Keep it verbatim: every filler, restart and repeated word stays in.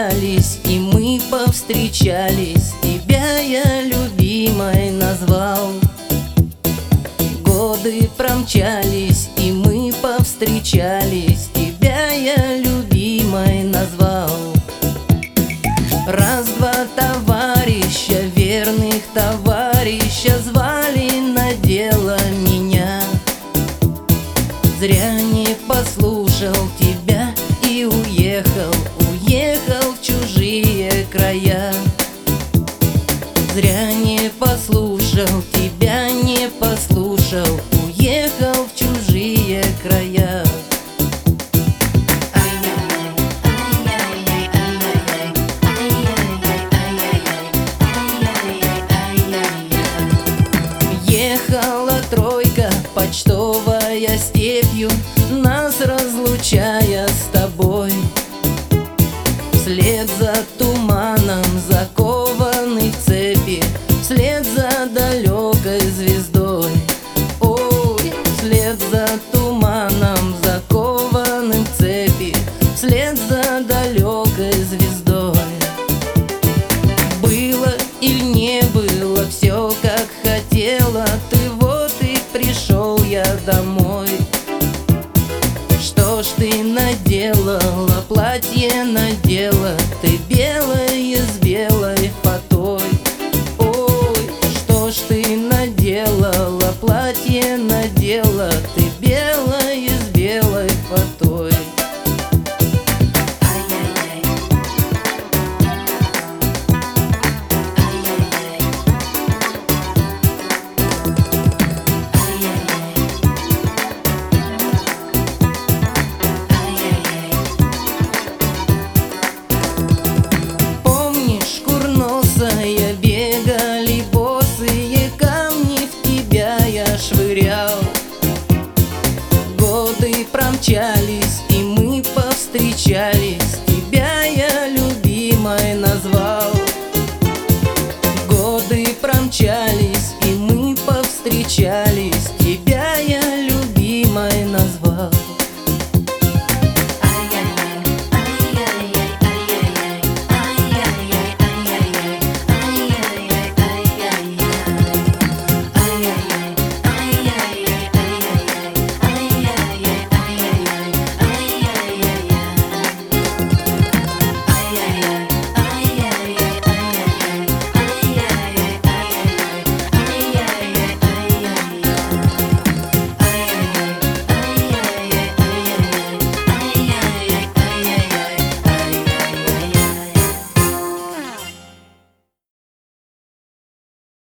промчались, и мы повстречались. Тебя я любимой назвал. Годы промчались, и мы повстречались. Тебя я любимой назвал. Раз-два товарища, верных товарища, звали на дело меня. Зря не послушал тебя и уехал, уехал в чужие края. Зря не послушал тебя, не послушал, уехал в чужие края. Ехала тройка, почтовая степью, нас разлучая с тобой. Вслед за туманом закованы в цепи, вслед за далекой звездой. Ой, вслед за туманом закованным в цепи, вслед за далекой звездой. Было или не было все, как хотела ты, вот и пришел я домой. Что ж ты наделала, платье надела ты белое с белым.